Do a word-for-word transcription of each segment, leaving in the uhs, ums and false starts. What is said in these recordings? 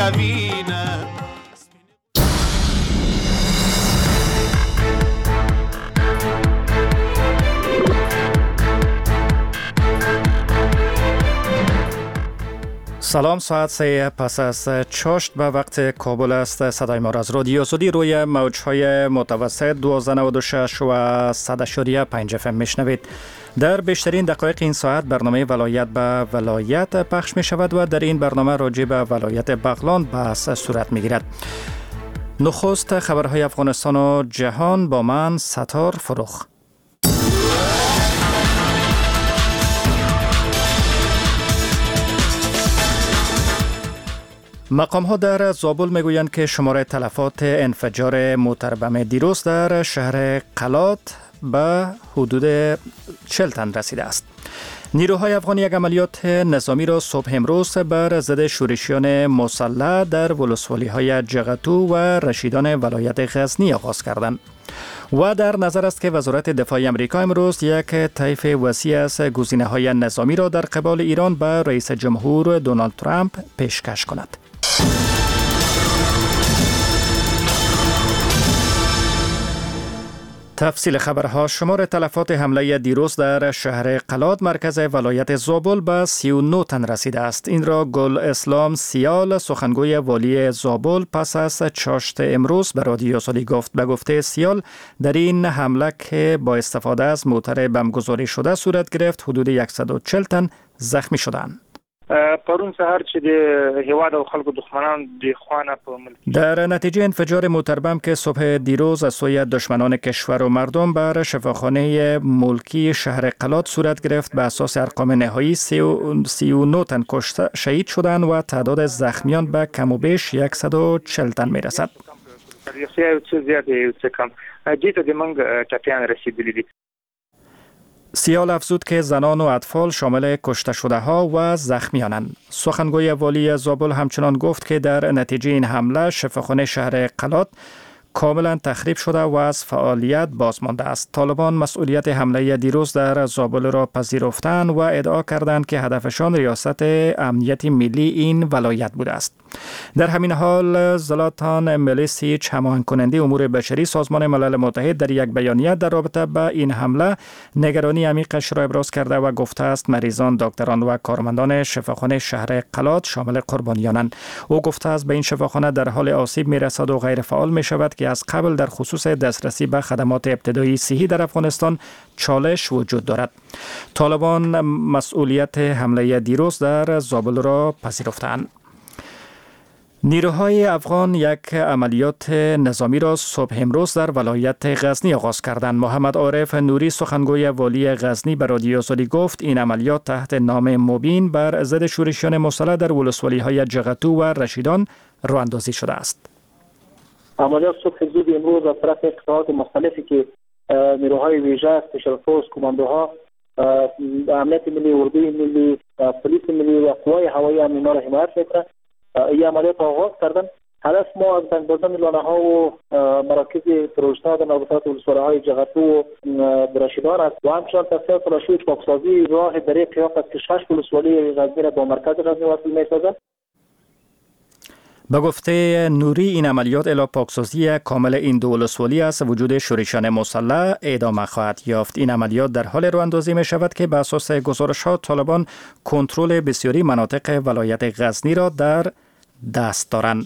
کبینه. سلام، ساعت سه پس از چاشت به وقت کابل است. صدای ما را از رادیو آزادی روی موجهای متوسط دویست و نود و شش و صد و پنج اف ام میشنوید. در بیشترین دقایق این ساعت برنامه ولایت به ولایت پخش می شود و در این برنامه راجع به ولایت بغلان بحث صورت می گیرد. نخست خبرهای افغانستان و جهان با من ستار فروخ. مقام ها در زابل میگویند که شماره تلفات انفجار موتر بم دیروز در شهر قلات به حدود چهل تن رسیده است. نیروهای افغان یک عملیات نظامی را صبح امروز بر ضد شورشیان مسلح در ولسوالی های جغتو و رشیدان ولایت غزنی آغاز کردند. و در نظر است که وزارت دفاع امریکا امروز یک طیف وسیع از گزینه‌های نظامی را در قبال ایران به رئیس جمهور دونالد ترامپ پیشکش کند. تفصیل خبرها. شمار تلفات حمله دیروز در شهر قلات مرکز ولایت زابل به سی و نه تن رسیده است. این را گل اسلام سیال سخنگوی والی زابل پس از چاشت امروز به رادیو آزادی گفت. به گفته سیال در این حمله که با استفاده از موتر بمبگذاری شده صورت گرفت حدود صد و چهل تن زخمی شدند. پرون سهار چې د هیواد او خلکو دښمنان د خوانه په ملک در نتیجه انفجار موتر بم که صبح دیروز از سوی دشمنان کشور و مردم بر شفاخانه ملکی شهر قلات صورت گرفت، به اساس ارقام نهایی سی و نه تن کشته شهید شدند و تعداد زخمیان به کم و بیش صد و چهل تن میرسد. یو څه زیات یو څه کم دې ته د موږ ټپیان رسیدلي دي. سیال افزود که زنان و اطفال شامل کشته شده ها و زخمیانند. سخنگوی والی زابل همچنان گفت که در نتیجه این حمله شفاخانه شهر قلات کاملا تخریب شده و از فعالیت باز مانده است. طالبان مسئولیت حمله دیروز در زابل را پذیرفتند و ادعا کردند که هدفشان ریاست امنیت ملی این ولایت بوده است. در همین حال زلاتان ملیسیچ، هماهنگ کننده امور بشری سازمان ملل متحد، در یک بیانیه در رابطه با این حمله نگرانی عمیقش را ابراز کرده و گفته است مریضان، دکتران و کارمندان شفاخانه شهر قلات شامل قربانیانند. او گفته است به این شفاخانه در حال آسیب میرسد و غیر فعال می شود که از قبل در خصوص دسترسی به خدمات ابتدایی صحی در افغانستان چالش وجود دارد. طالبان مسئولیت حمله دیروز در زابل را پذیرفتند. نیروهای افغان یک عملیات نظامی را صبح امروز در ولایت غزنی آغاز کردند. محمد عارف نوری سخنگوی والی غزنی به رادیو آزادی گفت این عملیات تحت نام مبین بر ضد شورشیان مسلح در ولسوالی های جغتو و رشیدان راه اندازی شده است. عملیات صبح زود امروز از طرف قطعات مختلفی که نیروهای ویژه، اسپشیال فورس، کماندوها، امنیت ملی، اردوی ملی، پلیس ملی و قوای هوایی هم اینا را حمایت میکنه. این عملیات آغاز کردن. هدف ما از بند بردن لانه ها و مراکز پروژه در نوبتات ولسوالی های جغتو و رشیدان است و همچنان تصفیه تلاشی پاکسازی راه دره قیاق است که شش ولسوالی غزنی را با مرکز غزنی وصل می‌سازد. به گفته نوری این عملیات الی پاکسازی کامل این دو ولسوالی است. وجود شورشیان مسلح ادامه خواهد یافت. این عملیات در حال راه اندازی می شود که بر اساس گزارش‌ها طالبان کنترل بسیاری مناطق ولایت غزنی را در دست دارند.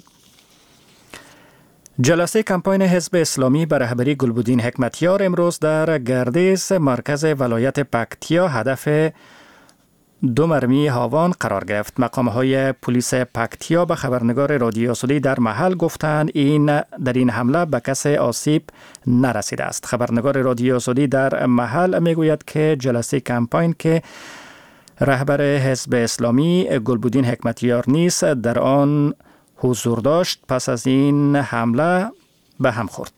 جلسه کمپاین حزب اسلامی به رهبری گلبدین حکمتیار امروز در گردیز مرکز ولایت پکتیا هدف دو مرمی هاوان قرار گرفت. مقام‌های پلیس پکتیا به خبرنگار رادیو آزادی در محل گفتند این در این حمله به کسی آسیب نرسیده است. خبرنگار رادیو آزادی در محل میگوید که جلسه کمپاین که رهبر حزب اسلامی گلبدین حکمتیار نیز در آن حضور داشت پس از این حمله به هم خورد.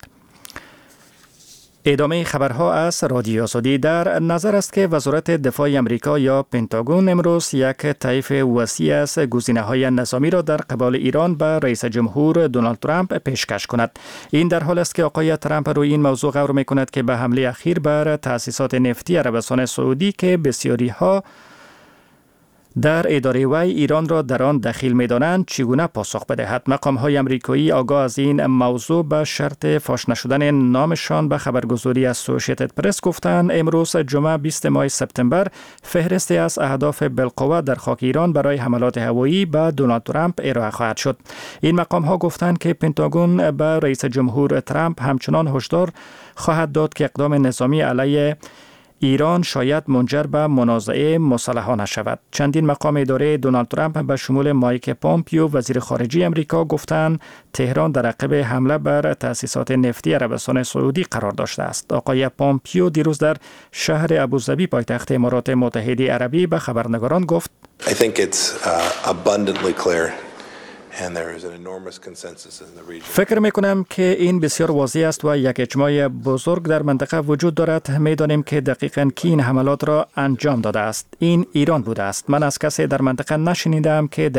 ادامه خبرها از رادیو آزادی. در نظر است که وزارت دفاع امریکا یا پنتاگون امروز یک طیف وسیع از گزینه‌های نظامی را در قبال ایران به رئیس جمهور دونالد ترامپ پیشکش کند. این در حال است که آقای ترامپ روی این موضوع غور می‌کند که به حمله اخیر بر تأسیسات نفتی عربستان سعودی که بسیاری ها در اداره وی ایران را در آن دخیل می‌دانند چگونه پاسخ بدهد. مقام‌های آمریکایی آگاه از این موضوع به شرط فاش نشدن نامشان به خبرگزاری اسوسییتد پرس گفتند امروز جمعه بیست ماه سپتامبر فهرستی از اهداف بالقوه در خاک ایران برای حملات هوایی به دونالد ترامپ ارائه خواهد شد. این مقام‌ها گفتند که پنتاگون به رئیس جمهور ترامپ همچنان هشدار خواهد داد که اقدام نظامی علیه ایران شاید منجر به منازعه مسلحانه شود. چندین مقام اداره دونالد ترامپ به شمول مایک پومپیو وزیر خارجه امریکا گفتند تهران در عقب حمله بر تأسیسات نفتی عربستان سعودی قرار داشته است. آقای پومپیو دیروز در شهر ابوظبی پایتخت امارات متحده عربی به خبرنگاران گفت I think it's uh, abundantly clear. فکر می کنم که این بسیار واضح است و یک اجماع بزرگ در منطقه وجود دارد. می دانیم که دقیقاً کی این حملات را انجام داده است. این ایران بوده است. من از کسی در منطقه نشنیدم که